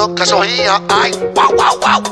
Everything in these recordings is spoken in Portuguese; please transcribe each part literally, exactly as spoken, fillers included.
tum, cachorrinha, ai, uau, uau, uau.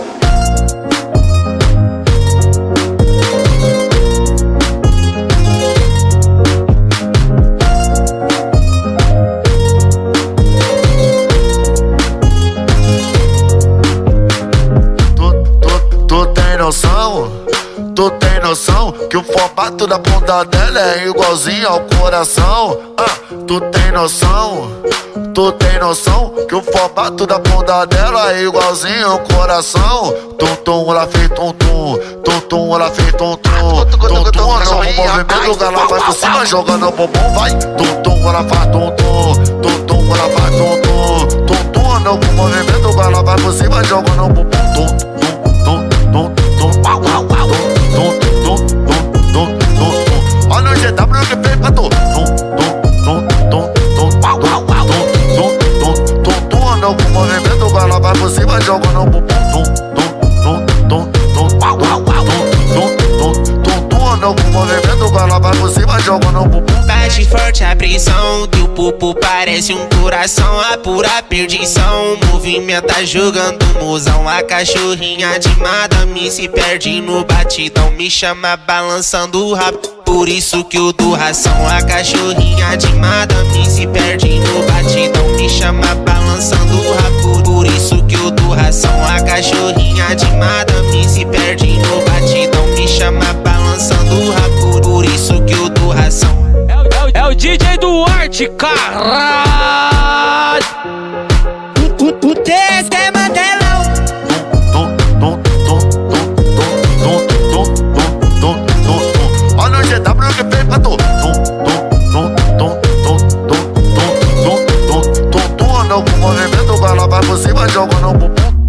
Noção, tu tem noção que o formato da bunda dela é igualzinho ao coração? Ah, tu tem noção, tu tem noção que o formato da bunda dela é igualzinho ao coração? Tum tum, ela fez tum tum, tum tum, ela fez tum tum, tum tum, no movimento ela vai por cima jogando o bumbum, vai. Tum tum, ela faz tum tum, tum tum, ela faz tum tum, tum tum, no movimento ela vai por cima jogando o bumbum, tum tum, tum tum. Olha o G W que fez pra tu. No movimento ela vai por cima jogando o bumbum. No movimento ela vai por cima jogando o bumbum. Bate forte a pressão, teu pupo parece um coração, a pura perdição. Movimenta jogando mozão, a cachorrinha de madame se perde no batidão, me chama balançando o rabo, por isso que eu dou ração. A cachorrinha de madame se perde no batidão, me chama balançando o rabo, por isso que eu dou ração. A cachorrinha de madame se perde no batidão, me chama balançando o rabo, por isso que eu dou ração. É o D J Duarte, caralho. O, o, o T S é Mandelão. Olha o G W que fez pra tu. No movimento ela vai por cima jogando o bumbum.